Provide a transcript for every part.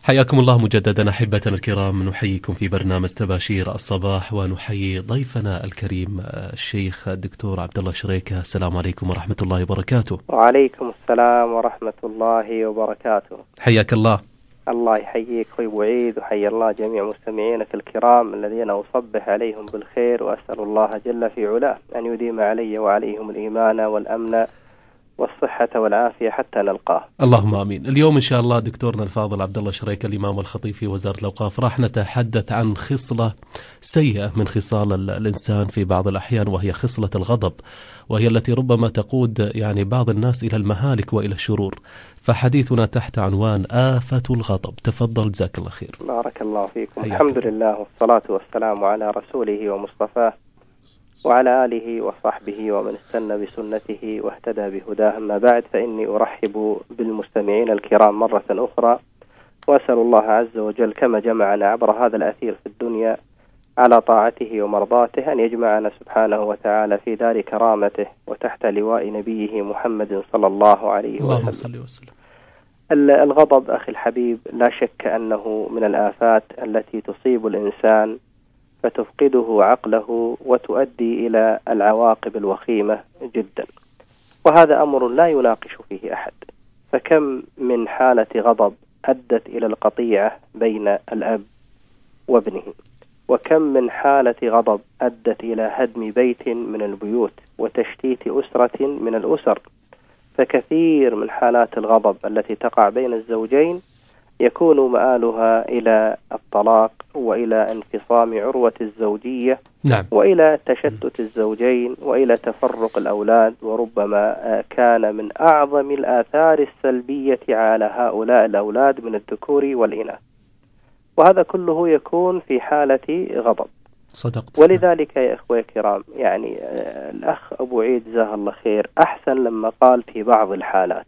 حياكم الله مجددا أحبتنا الكرام، نحييكم في برنامج تباشير الصباح، ونحيي ضيفنا الكريم الشيخ الدكتور عبد الله شريكة. السلام عليكم ورحمة الله وبركاته. وعليكم السلام ورحمة الله وبركاته. حياك الله. الله يحييك أخوي أبو عيد، وحيا الله جميع مستمعينك الكرام الذين أصبح عليهم بالخير، وأسأل الله جل في علاه أن يديم علي وعليهم الإيمان والأمن والصحة والعافية حتى نلقاه. اللهم آمين. اليوم إن شاء الله دكتورنا الفاضل عبد الله شريكة الإمام والخطيب في وزارة الأوقاف راح نتحدث عن خصلة سيئة من خصال الإنسان في بعض الأحيان، وهي خصلة الغضب، وهي التي ربما تقود بعض الناس إلى المهالك وإلى الشرور. فحديثنا تحت عنوان آفة الغضب. تفضل جزاك الله خير. بارك الله فيكم. الحمد لله والصلاة والسلام على رسوله ومصطفاه وعلى آله وصحبه ومن استنى بسنته واهتدى بهداه. أما بعد، فإني أرحب بالمستمعين الكرام مرة أخرى، وأسأل الله عز وجل كما جمعنا عبر هذا الأثير في الدنيا على طاعته ومرضاته أن يجمعنا سبحانه وتعالى في دار كرامته وتحت لواء نبيه محمد صلى الله عليه وسلم. الغضب أخي الحبيب لا شك أنه من الآفات التي تصيب الإنسان فتفقده عقله وتؤدي إلى العواقب الوخيمة جدا، وهذا أمر لا يناقش فيه أحد. فكم من حالة غضب أدت إلى القطيعة بين الأب وابنه، وكم من حالة غضب أدت إلى هدم بيت من البيوت وتشتيت أسرة من الأسر. فكثير من حالات الغضب التي تقع بين الزوجين يكون مآلها إلى الطلاق وإلى انفصام عروة الزوجية، نعم، وإلى تشتت الزوجين وإلى تفرق الأولاد، وربما كان من أعظم الآثار السلبية على هؤلاء الأولاد من الذكور والإناث، وهذا كله يكون في حالة غضب. صدقت. ولذلك يا إخوة الكرام، يعني الأخ أبو عيد جزاه الله خير أحسن لما قال في بعض الحالات،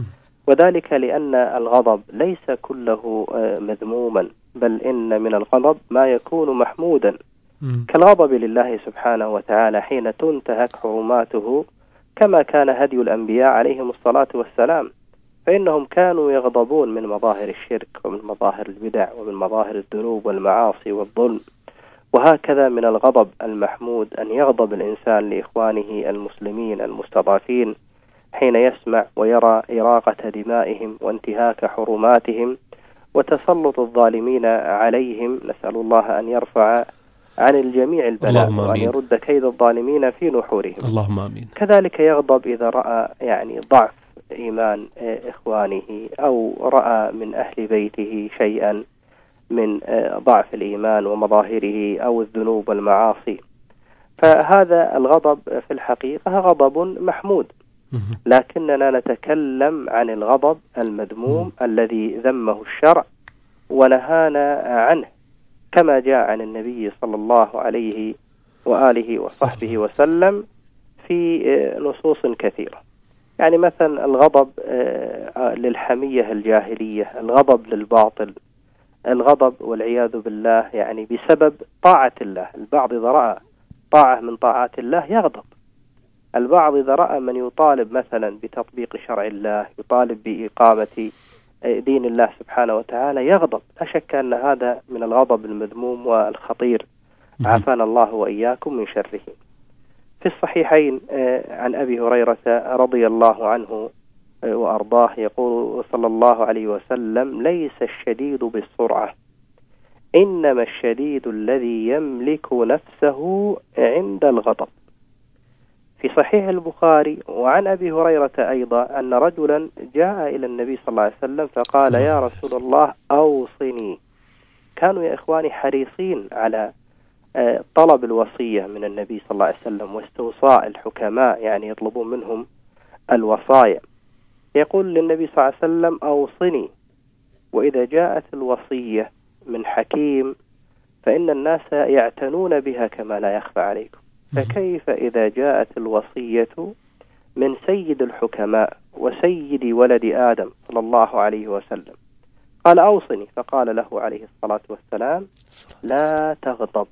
وذلك لأن الغضب ليس كله مذموما، بل إن من الغضب ما يكون محمودا، كالغضب لله سبحانه وتعالى حين تنتهك حرماته، كما كان هدي الأنبياء عليهم الصلاة والسلام، فإنهم كانوا يغضبون من مظاهر الشرك ومن مظاهر البدع ومن مظاهر الذنوب والمعاصي والظلم. وهكذا من الغضب المحمود أن يغضب الإنسان لإخوانه المسلمين المستضعفين حين يسمع ويرى إراقة دمائهم وانتهاك حرماتهم وتسلط الظالمين عليهم. نسأل الله أن يرفع عن الجميع البلاء وأن يرد كيد الظالمين في نحورهم. اللهم آمين. كذلك يغضب إذا رأى ضعف إيمان إخوانه، أو رأى من أهل بيته شيئا من ضعف الإيمان ومظاهره أو الذنوب والمعاصي. فهذا الغضب في الحقيقة غضب محمود، لكننا نتكلم عن الغضب المذموم الذي ذمه الشرع ونهانا عنه، كما جاء عن النبي صلى الله عليه وآله وصحبه وسلم في نصوص كثيرة. يعني مثلا الغضب للحمية الجاهلية، الغضب للباطل، الغضب والعياذ بالله يعني بسبب طاعة الله. البعض إذا رأى طاعة من طاعات الله يغضب، البعض إذا رأى من يطالب مثلا بتطبيق شرع الله، يطالب بإقامة دين الله سبحانه وتعالى يغضب. لا شك أن هذا من الغضب المذموم والخطير، عافانا الله وإياكم من شره. في الصحيحين عن أبي هريرة رضي الله عنه وأرضاه يقول صلى الله عليه وسلم: ليس الشديد بالسرعة، إنما الشديد الذي يملك نفسه عند الغضب. في صحيح البخاري وعن أبي هريرة أيضا أن رجلا جاء إلى النبي صلى الله عليه وسلم فقال: يا رسول الله أوصني. كانوا يا إخواني حريصين على طلب الوصية من النبي صلى الله عليه وسلم واستوصاء الحكماء، يعني يطلبون منهم الوصايا. يقول للنبي صلى الله عليه وسلم: أوصني. وإذا جاءت الوصية من حكيم فإن الناس يعتنون بها كما لا يخفى عليكم، فكيف إذا جاءت الوصية من سيد الحكماء وسيد ولد آدم صلى الله عليه وسلم؟ قال: أوصني. فقال له عليه الصلاة والسلام: لا تغضب.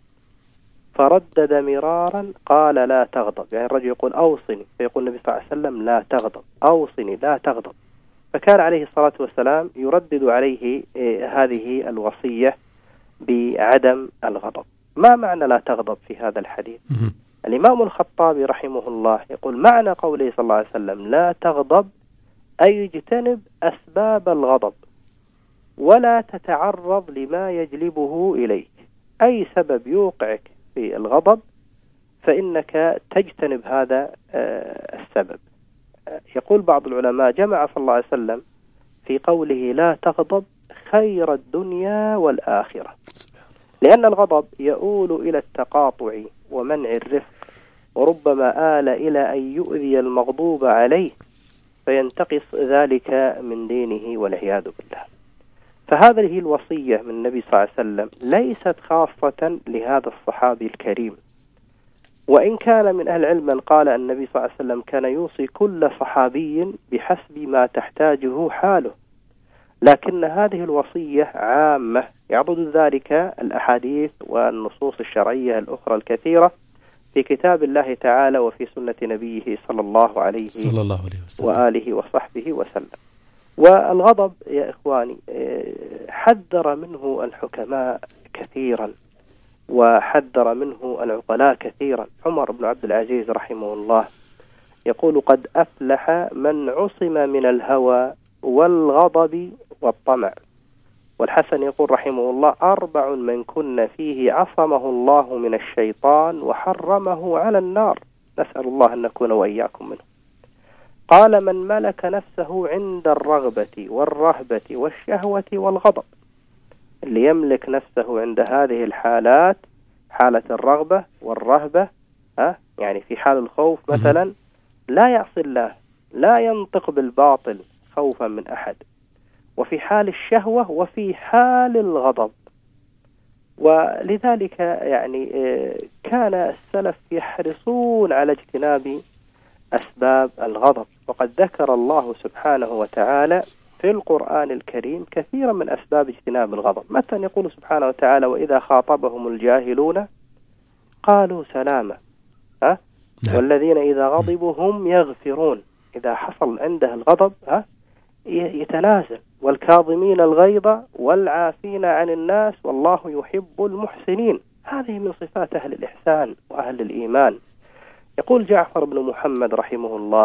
فردد مرارا قال: لا تغضب. يعني الرجل يقول: أوصني، فيقول النبي صلى الله عليه وسلم: لا تغضب، أوصني لا تغضب. فكان عليه الصلاة والسلام يردد عليه هذه الوصية بعدم الغضب. ما معنى لا تغضب في هذا الحديث؟ الإمام الخطابي رحمه الله يقول معنى قوله صلى الله عليه وسلم لا تغضب أي اجتنب أسباب الغضب ولا تتعرض لما يجلبه إليك، أي سبب يوقعك في الغضب فإنك تجتنب هذا السبب. يقول بعض العلماء جمع صلى الله عليه وسلم في قوله لا تغضب خير الدنيا والآخرة، لأن الغضب يؤول إلى التقاطع ومنع الرفق، وربما آل إلى أن يؤذي المغضوب عليه فينتقص ذلك من دينه والعياذ بالله. فهذه الوصية من النبي صلى الله عليه وسلم ليست خاصة لهذا الصحابي الكريم، وإن كان من أهل العلم من قال أن النبي صلى الله عليه وسلم كان يوصي كل صحابي بحسب ما تحتاجه حاله، لكن هذه الوصية عامة يعضد ذلك الأحاديث والنصوص الشرعية الأخرى الكثيرة في كتاب الله تعالى وفي سنة نبيه صلى الله عليه وسلم وآله وصحبه وسلم. والغضب يا إخواني حذر منه الحكماء كثيرا وحذر منه العقلاء كثيرا. عمر بن عبد العزيز رحمه الله يقول قد أفلح من عصم من الهوى والغضب والطمع. والحسن يقول رحمه الله 4 من كن فيه عصمه الله من الشيطان وحرمه على النار، نسأل الله أن نكون وإياكم منه. قال من ملك نفسه عند الرغبة والرهبة والشهوة والغضب، اللي يملك نفسه عند هذه الحالات، حالة الرغبة والرهبة، يعني في حال الخوف مثلا لا يعصي الله، لا ينطق بالباطل خوفا من أحد، وفي حال الشهوة وفي حال الغضب. ولذلك يعني كان السلف يحرصون على اجتناب أسباب الغضب، وقد ذكر الله سبحانه وتعالى في القرآن الكريم كثيرا من أسباب اجتناب الغضب. مثلا يقول سبحانه وتعالى وإذا خاطبهم الجاهلون قالوا سلاما، والذين إذا غضبوا هم يغفرون، إذا حصل عنده الغضب يتنازل، والكاظمين الغيظ والعافين عن الناس والله يحب المحسنين. هذه من صفات أهل الإحسان وأهل الإيمان. يقول جعفر بن محمد رحمه الله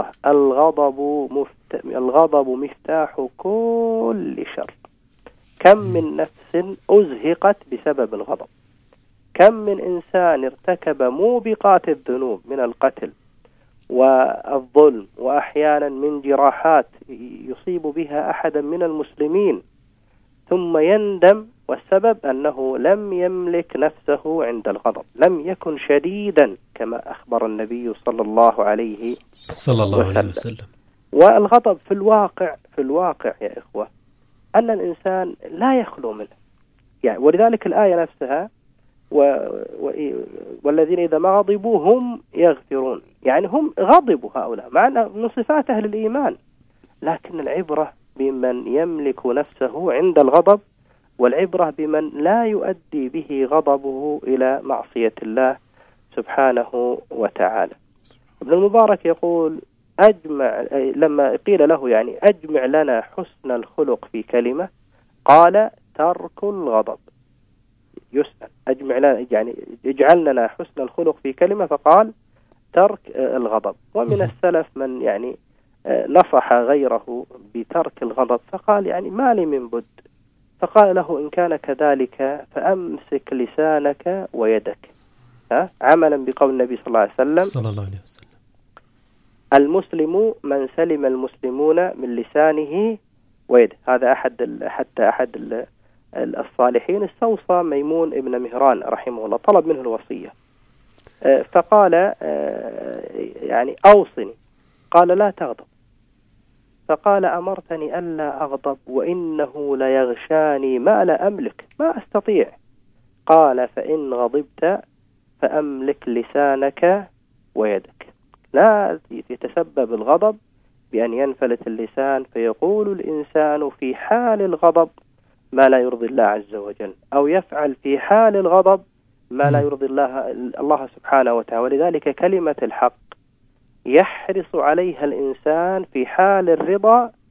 الغضب مفتاح كل شر، كم من نفس أزهقت بسبب الغضب، كم من إنسان ارتكب موبقات الذنوب من القتل والظلم وأحيانا من جراحات يصيب بها أحدا من المسلمين ثم يندم، والسبب أنه لم يملك نفسه عند الغضب، لم يكن شديدا كما أخبر النبي صلى الله عليه وسلم. والغضب في الواقع يا إخوة أن الإنسان لا يخلو منه، يعني ولذلك الآية نفسها والذين إذا ما غضبوا هم يغفرون، يعني هم غضبوا هؤلاء، مع أن من صفات أهل الإيمان، لكن العبرة بمن يملك نفسه عند الغضب، والعبرة بمن لا يؤدي به غضبه إلى معصية الله سبحانه وتعالى. ابن المبارك يقول لما قيل له يعني أجمع لنا حسن الخلق في كلمة، قال ترك الغضب. يسأل أجمع لنا يعني اجعل لنا حسن الخلق في كلمة، فقال ترك الغضب. ومن السلف من يعني نصح غيره بترك الغضب فقال يعني ما لي من بد، فقال له إن كان كذلك فأمسك لسانك ويدك، عملا بقول النبي صلى الله عليه وسلم المسلم من سلم المسلمون من لسانه ويده. هذا أحد الصالحين استوصى ميمون ابن مهران رحمه الله، طلب منه الوصية فقال يعني أوصني، قال لا تغضب، فقال أمرتني ألا أغضب وإنه ليغشاني ما لا أملك، ما أستطيع. قال فإن غضبت فأملك لسانك ويدك. لا يتسبب الغضب بأن ينفلت اللسان فيقول الإنسان في حال الغضب ما لا يرضي الله عز وجل، أو يفعل في حال الغضب ما لا يرضي الله سبحانه وتعالى. ولذلك كلمة الحق يحرص عليها الإنسان في حال الرضا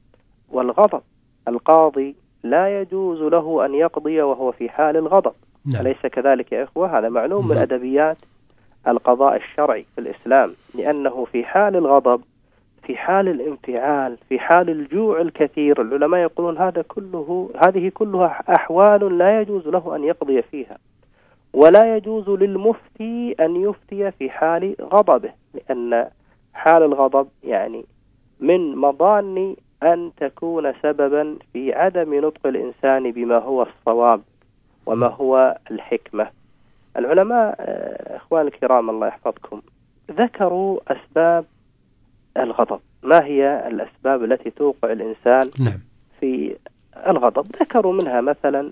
والغضب. القاضي لا يجوز له أن يقضي وهو في حال الغضب. نعم. أليس كذلك يا إخوة؟ هذا معلوم من أدبيات القضاء الشرعي في الإسلام، لأنه في حال الغضب، في حال الانفعال، في حال الجوع الكثير، العلماء يقولون هذه كلها أحوال لا يجوز له أن يقضي فيها، ولا يجوز للمفتي أن يفتي في حال غضبه، لأن حال الغضب يعني من مظان أن تكون سببا في عدم نطق الإنسان بما هو الصواب وما هو الحكمة. العلماء إخوان الكرام الله يحفظكم ذكروا أسباب الغضب. ما هي الأسباب التي توقع الإنسان في الغضب؟ ذكروا منها مثلا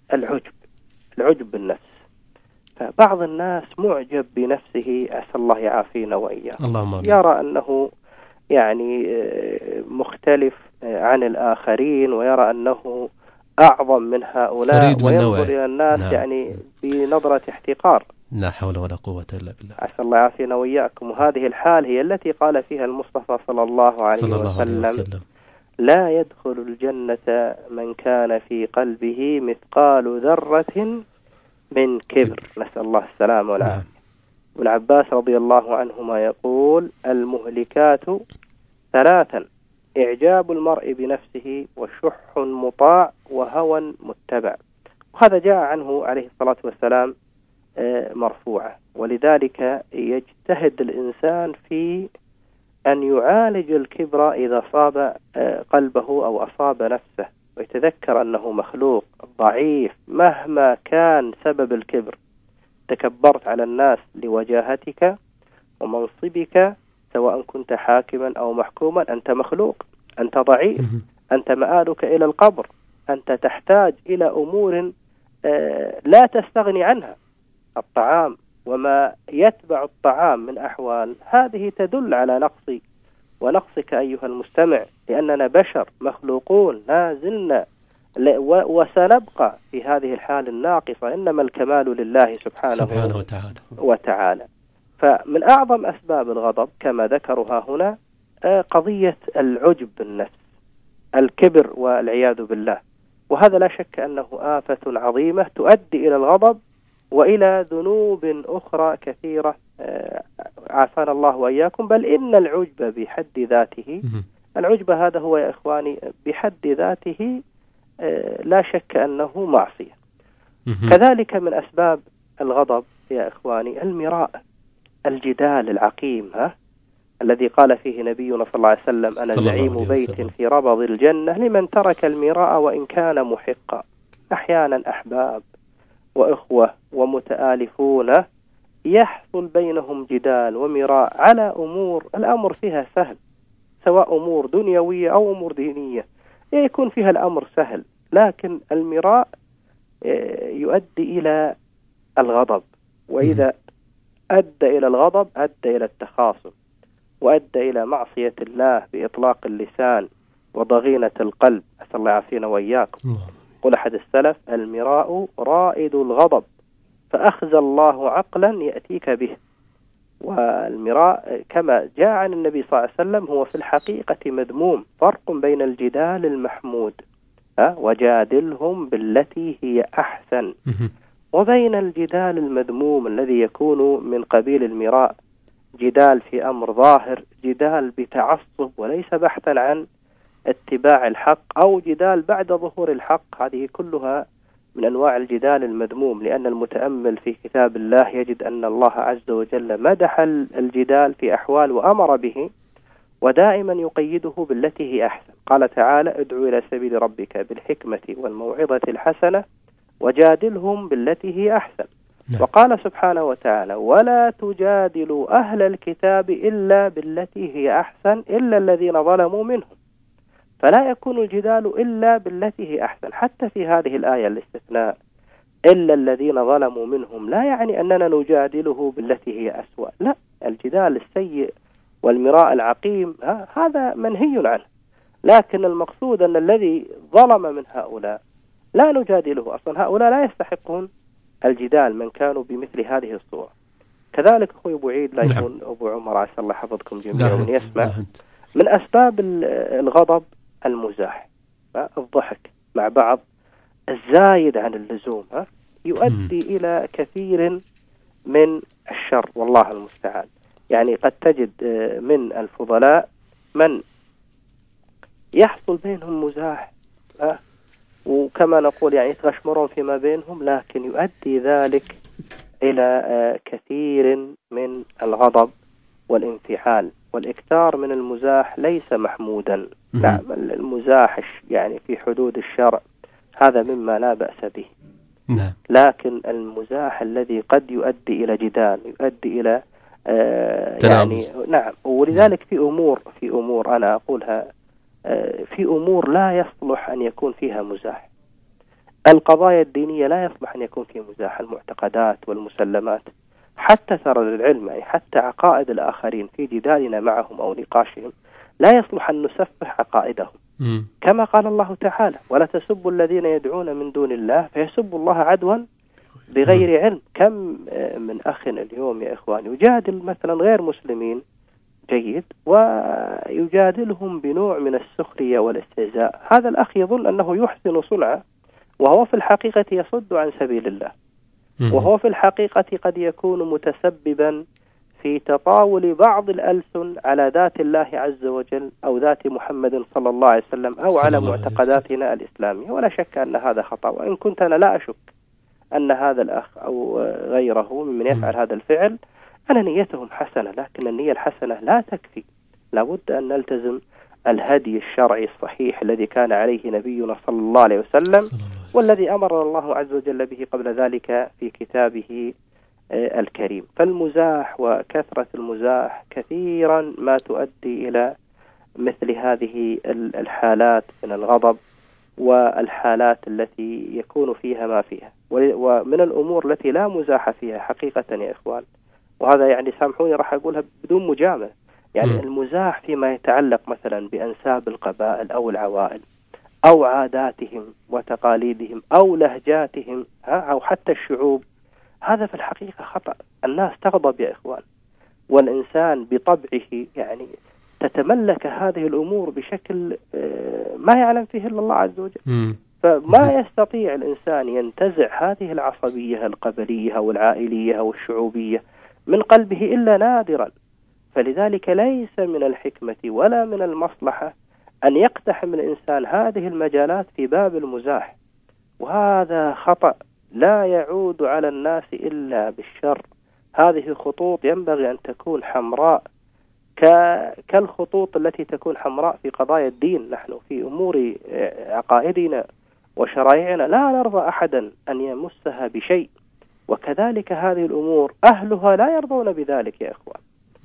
العجب بالنفس. فبعض الناس معجب بنفسه، عسى الله يعافينا وإياه، يرى أنه يعني مختلف عن الآخرين، ويرى أنه أعظم من هؤلاء، وينظر إلى الناس يعني بنظرة احتقار. لا حول ولا قوة إلا بالله. عسى الله يعافينا وإياكم. وهذه الحال هي التي قال فيها المصطفى صلى الله عليه وسلم: لا يدخل الجنة من كان في قلبه مثقال ذرة من كبر. نسأل الله السلامة والعافية. ابن عباس رضي الله عنهما يقول: المهلكات ثلاثا: إعجاب المرء بنفسه، وشح مطاع، وهوى متبع. وهذا جاء عنه عليه الصلاة والسلام مرفوعة. ولذلك يجتهد الإنسان في أن يعالج الكبر إذا صاب قلبه أو أصاب نفسه، ويتذكر أنه مخلوق ضعيف مهما كان سبب الكبر. تكبرت على الناس لوجاهتك ومنصبك، سواء كنت حاكما أو محكوما، أنت مخلوق، أنت ضعيف، أنت مآلك إلى القبر، أنت تحتاج إلى أمور لا تستغني عنها. الطعام وما يتبع الطعام من أحوال، هذه تدل على نقصي ونقصك أيها المستمع، لأننا بشر مخلوقون لا زلنا وسنبقى في هذه الحال الناقصة، إنما الكمال لله سبحانه وتعالى. فمن أعظم أسباب الغضب كما ذكرها هنا قضية العجب بالنفس، الكبر والعياذ بالله. وهذا لا شك أنه آفة عظيمة تؤدي إلى الغضب وإلى ذنوب أخرى كثيرة، عافانا الله وإياكم. بل إن العجب بحد ذاته، العجب هذا هو يا إخواني بحد ذاته لا شك أنه معصية. كذلك من أسباب الغضب يا إخواني المراء، الجدال العقيم، الذي قال فيه نبينا صلى الله عليه وسلم: أنا زعيم بيت في ربض الجنة لمن ترك المراء وإن كان محقا. أحيانا أحباب وإخوة ومتآلفون يحصل بينهم جدال ومراء على أمور الأمر فيها سهل، سواء أمور دنيوية أو أمور دينية، يكون فيها الأمر سهل، لكن المراء يؤدي إلى الغضب، وإذا أدى إلى الغضب أدى إلى التخاصم، وأدى إلى معصية الله بإطلاق اللسان وضغينة القلب. أسأل الله يعافينا وإياكم. قل أحد السلف: المراء رائد الغضب، فأخزى الله عقلا يأتيك به. والمراء كما جاء عن النبي صلى الله عليه وسلم هو في الحقيقة مذموم. فرق بين الجدال المحمود وجادلهم بالتي هي أحسن، وبين الجدال المذموم الذي يكون من قبيل المراء، جدال في أمر ظاهر، جدال بتعصب وليس بحثا عن اتباع الحق، أو جدال بعد ظهور الحق. هذه كلها من أنواع الجدال المذموم، لأن المتأمل في كتاب الله يجد أن الله عز وجل مدح الجدال في أحوال وأمر به، ودائما يقيده بالتي هي أحسن. قال تعالى: ادعو إلى سبيل ربك بالحكمة والموعظة الحسنة وجادلهم بالتي هي أحسن. وقال سبحانه وتعالى: ولا تجادلوا أهل الكتاب إلا بالتي هي أحسن إلا الذين ظلموا منهم. فلا يكون الجدال إلا بالتي هي أحسن. حتى في هذه الآية الاستثناء إلا الذين ظلموا منهم لا يعني أننا نجادله بالتي هي أسوأ، لا، الجدال السيء والمراء العقيم هذا منهي عنه، لكن المقصود أن الذي ظلم من هؤلاء لا نجادله. أصلا هؤلاء لا يستحقون الجدال من كانوا بمثل هذه الصورة. كذلك أخوي أبو عيد لا يكون أبو عمر، عسى الله حفظكم جميعا ومن يسمع. من أسباب الغضب المزاح، الضحك مع بعض الزايد عن اللزوم يؤدي إلى كثير من الشر، والله المستعان. يعني قد تجد من الفضلاء من يحصل بينهم مزاح وكما نقول يعني يتغشمرون فيما بينهم، لكن يؤدي ذلك إلى كثير من الغضب والانفعال. والإكثار من المزاح ليس محمودا. نعم، المزاح يعني في حدود الشرع هذا مما لا بأس به. نعم. لكن المزاح الذي قد يؤدي إلى جدال، يؤدي إلى يعني نعم. ولذلك في أمور أنا أقولها، في أمور لا يصلح أن يكون فيها مزاح. القضايا الدينية لا يصلح أن يكون فيها مزاح، المعتقدات والمسلمات، حتى ترى العلم يعني حتى عقائد الآخرين في جدالنا معهم أو نقاشهم لا يصلح أن نسفح عقائدهم. كما قال الله تعالى: ولا تسبوا الذين يدعون من دون الله فيسبوا الله عدوا بغير علم. كم من أخ اليوم يا إخواني يجادل مثلا غير مسلمين جيد ويجادلهم بنوع من السخرية والاستهزاء. هذا الأخ يظن أنه يحسن صنعه وهو في الحقيقة يصد عن سبيل الله، وهو في الحقيقة قد يكون متسببا في تطاول بعض الألسن على ذات الله عز وجل أو ذات محمد صلى الله عليه وسلم أو على معتقداتنا الإسلامية. ولا شك أن هذا خطأ، وإن كنت أنا لا أشك أن هذا الأخ أو غيره ممن يفعل هذا الفعل أن نيتهم حسنة، لكن النية الحسنة لا تكفي. لابد أن نلتزم الهدي الشرعي الصحيح الذي كان عليه نبينا صلى الله عليه وسلم، والذي أمر الله عز وجل به قبل ذلك في كتابه الكريم. فالمزاح وكثرة المزاح كثيرا ما تؤدي إلى مثل هذه الحالات من الغضب والحالات التي يكون فيها ما فيها. ومن الأمور التي لا مزاح فيها حقيقة يا إخوان، وهذا يعني سامحوني راح أقولها بدون مجاملة، يعني المزاح فيما يتعلق مثلا بأنساب القبائل أو العوائل أو عاداتهم وتقاليدهم أو لهجاتهم أو حتى الشعوب، هذا في الحقيقة خطأ. الناس تغضب يا إخوان، والإنسان بطبعه يعني تتملك هذه الأمور بشكل ما يعلم فيه إلا الله عز وجل. فما يستطيع الإنسان ينتزع هذه العصبية القبلية أو العائلية أو الشعوبية من قلبه إلا نادرا. فلذلك ليس من الحكمة ولا من المصلحة أن يقتحم الإنسان هذه المجالات في باب المزاح، وهذا خطأ لا يعود على الناس إلا بالشر. هذه خطوط ينبغي أن تكون حمراء كالخطوط التي تكون حمراء في قضايا الدين. نحن في أمور عقائدنا وشرائعنا لا نرضى أحدا أن يمسها بشيء، وكذلك هذه الأمور أهلها لا يرضون بذلك يا إخوان.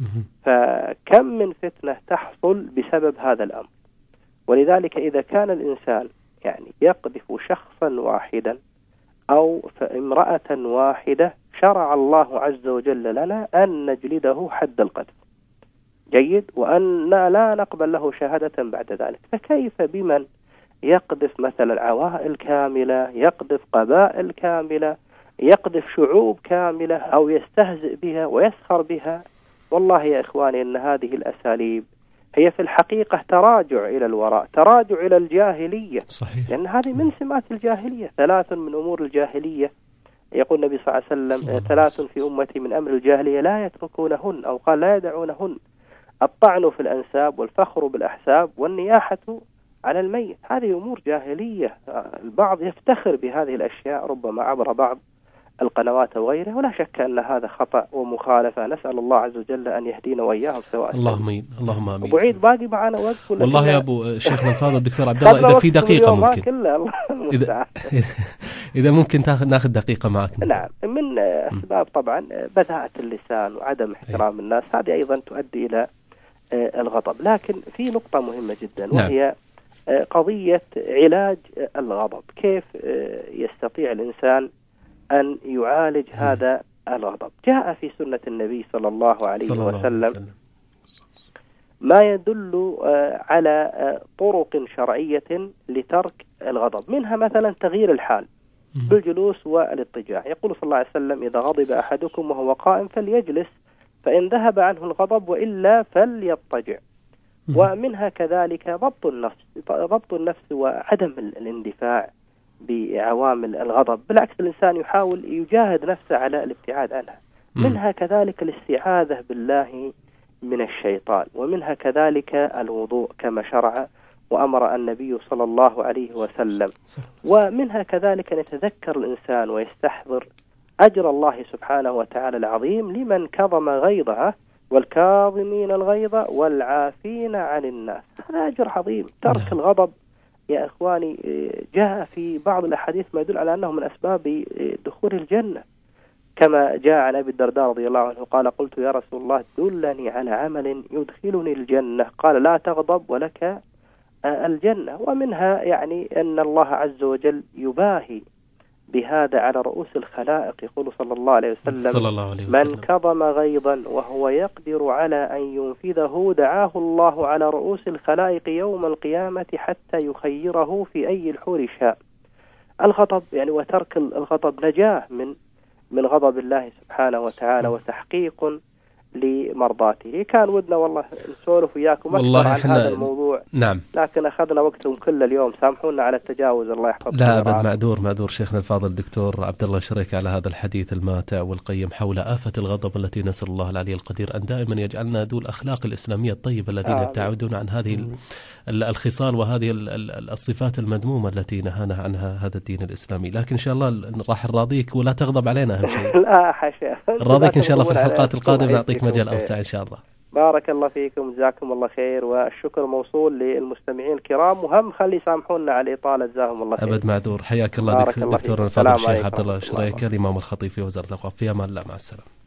فكم من فتنة تحصل بسبب هذا الأمر. ولذلك إذا كان الإنسان يعني يقذف شخصا واحدا أو امرأة واحدة، شرع الله عز وجل لنا أن نجلده حد القذف جيد، وأن لا نقبل له شهادة بعد ذلك. فكيف بمن يقذف مثلا عوائل كاملة، يقذف قبائل كاملة، يقذف شعوب كاملة، أو يستهزئ بها ويسخر بها؟ والله يا إخواني إن هذه الأساليب هي في الحقيقة تراجع إلى الوراء، تراجع إلى الجاهلية. صحيح. لأن هذه من سمات الجاهلية. 3 من أمور الجاهلية يقول النبي صلى الله عليه وسلم 3 في أمتي من أمر الجاهلية لا يتركونهن، أو قال لا يدعونهن: الطعن في الأنساب، والفخر بالأحساب، والنياحة على الميت. هذه أمور جاهلية. البعض يفتخر بهذه الأشياء ربما عبر بعض القنوات وغيرها، ولا شك أن هذا خطأ ومخالفة. نسأل الله عز وجل أن يهدينا وإياهم سواء. اللهم آمين. اللهم آمين. أبو عيد باقي معنا وقت والله يا أبو شيخنا الفاضل الدكتور عبد الله، إذا في دقيقة ممكن إذا ممكن ناخذ دقيقة معك. نعم. من أسباب طبعا بذاءة اللسان وعدم احترام الناس، هذه أيضا تؤدي إلى الغضب. لكن في نقطة مهمة جدا، وهي قضية علاج الغضب. كيف يستطيع الإنسان أن يعالج هذا الغضب؟ جاء في سنة النبي صلى الله عليه وسلم ما يدل على طرق شرعية لترك الغضب، منها مثلا تغيير الحال بالجلوس والاضطجاع. يقول صلى الله عليه وسلم: إذا غضب أحدكم وهو قائم فليجلس، فإن ذهب عنه الغضب وإلا فليضطجع. ومنها كذلك ضبط النفس وعدم الاندفاع بعوامل الغضب، بالعكس الإنسان يحاول يجاهد نفسه على الابتعاد عنها. منها كذلك الاستعاذة بالله من الشيطان، ومنها كذلك الوضوء كما شرع وأمر النبي صلى الله عليه وسلم، ومنها كذلك أن يتذكر الإنسان ويستحضر أجر الله سبحانه وتعالى العظيم لمن كظم غيظه والكاظمين الغيظ والعافين عن الناس. هذا أجر عظيم. ترك الغضب يا إخواني جاء في بعض الأحاديث ما يدل على أنه من أسباب دخول الجنة، كما جاء عن أبي الدرداء رضي الله عنه قال: قلت يا رسول الله دلني على عمل يدخلني الجنة، قال: لا تغضب ولك الجنة. ومنها يعني أن الله عز وجل يباهي بهذا على رؤوس الخلائق، يقول صلى الله عليه وسلم: من كظم غيظا وهو يقدر على أن ينفذه دعاه الله على رؤوس الخلائق يوم القيامة حتى يخيره في أي الحور شاء. الغضب يعني وترك الغضب نجاة من غضب الله سبحانه وتعالى وتحقيق لمرضاته. كان ودنا والله نسولف وياكم أكثر عن هذا الموضوع، نعم، لكن أخذنا وقتكم كل اليوم، سامحونا على التجاوز. الله يحفظكم. لا أبد، معذور شيخنا الفاضل الدكتور عبد الله الشريكي على هذا الحديث الماتع والقيم حول آفة الغضب التي نسأل الله العلي القدير أن دائما يجعلنا ذو الأخلاق الإسلامية الطيبة الذين يبتعدون عن هذه الخصال وهذه الصفات المذمومة التي نهانا عنها هذا الدين الإسلامي. لكن إن شاء الله راح نراضيك ولا تغضب علينا أهم شيء. لا حاشا، نراضيك إن شاء الله في الحلقات القادمة، نعطيك مجال أوسع إن شاء الله. بارك الله فيكم، جزاكم الله خير، والشكر موصول للمستمعين الكرام، وهم خلي يسامحونا على الإطالة، جزاهم الله خير. أبد معذور. حياك الله دكتور الفاضل الشيخ عبد الله الشريكي الإمام الخطيب في وزارة الأوقاف. في أمان الله، مع السلامة.